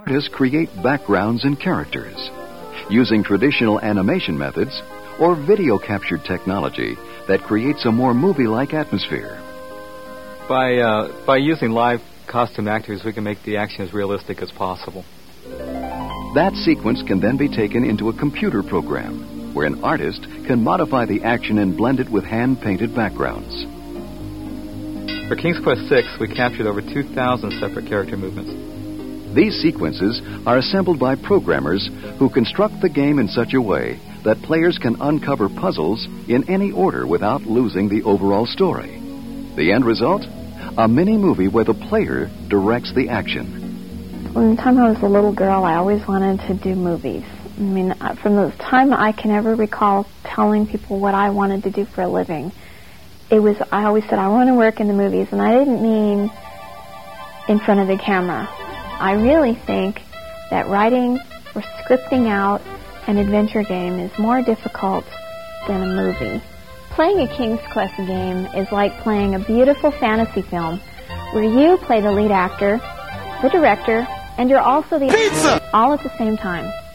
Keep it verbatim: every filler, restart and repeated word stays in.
artists create backgrounds and characters using traditional animation methods or video captured technology that creates a more movie-like atmosphere. By, uh, by using live costume actors, we can make the action as realistic as possible. That sequence can then be taken into a computer program where an artist can modify the action and blend it with hand-painted backgrounds. For King's Quest six, we captured over two thousand separate character movements. These sequences are assembled by programmers who construct the game in such a way that players can uncover puzzles in any order without losing the overall story. The end result? A mini-movie where the player directs the action. From the time I was a little girl, I always wanted to do movies. I mean, from the time I can ever recall telling people what I wanted to do for a living, it was, I always said, I want to work in the movies, and I didn't mean in front of the camera. I really think that writing or scripting out an adventure game is more difficult than a movie. Playing a King's Quest game is like playing a beautiful fantasy film where you play the lead actor, the director, and you're also the pizza all at the same time.